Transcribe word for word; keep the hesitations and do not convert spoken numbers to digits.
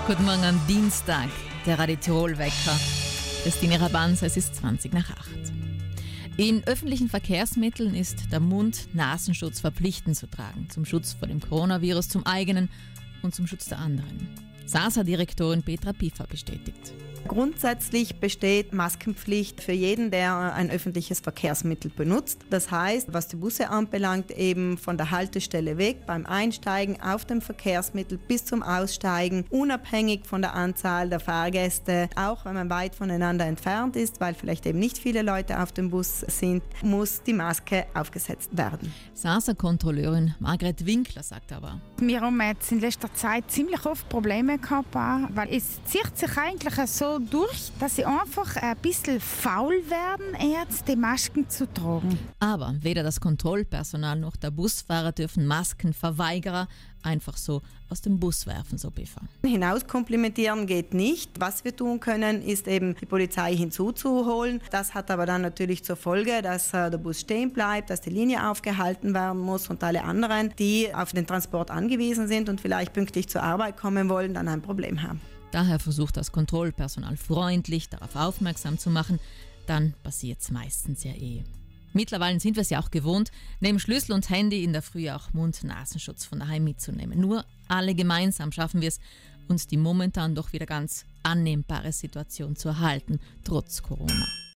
Guten Morgen am Dienstag, der Radio Tirol-Wecker. Christine Rabanza, es ist zwanzig nach acht. In öffentlichen Verkehrsmitteln ist der Mund-Nasenschutz verpflichtend zu tragen. Zum Schutz vor dem Coronavirus, zum eigenen und zum Schutz der anderen. S A S A-Direktorin Petra Piffer bestätigt. Grundsätzlich besteht Maskenpflicht für jeden, der ein öffentliches Verkehrsmittel benutzt. Das heißt, was die Busse anbelangt, eben von der Haltestelle weg, beim Einsteigen auf dem Verkehrsmittel bis zum Aussteigen, unabhängig von der Anzahl der Fahrgäste, auch wenn man weit voneinander entfernt ist, weil vielleicht eben nicht viele Leute auf dem Bus sind, muss die Maske aufgesetzt werden. S A S A-Kontrolleurin Margret Winkler sagt aber: Wir haben jetzt in letzter Zeit ziemlich oft Probleme gehabt, weil es zieht sich eigentlich so durch, dass sie einfach ein bisschen faul werden, jetzt die Masken zu tragen. Aber weder das Kontrollpersonal noch der Busfahrer dürfen Maskenverweigerer einfach so aus dem Bus werfen, so Piffer. Hinaus komplimentieren geht nicht. Was wir tun können, ist eben die Polizei hinzuzuholen. Das hat aber dann natürlich zur Folge, dass äh, der Bus stehen bleibt, dass die Linie aufgehalten werden muss und alle anderen, die auf den Transport angewiesen sind und vielleicht pünktlich zur Arbeit kommen wollen, dann ein Problem haben. Daher versucht das Kontrollpersonal freundlich darauf aufmerksam zu machen. Dann passiert es meistens ja eh. Mittlerweile sind wir es ja auch gewohnt, neben Schlüssel und Handy in der Früh auch Mund-Nasenschutz von daheim mitzunehmen. Nur alle gemeinsam schaffen wir es, uns die momentan doch wieder ganz annehmbare Situation zu erhalten, trotz Corona.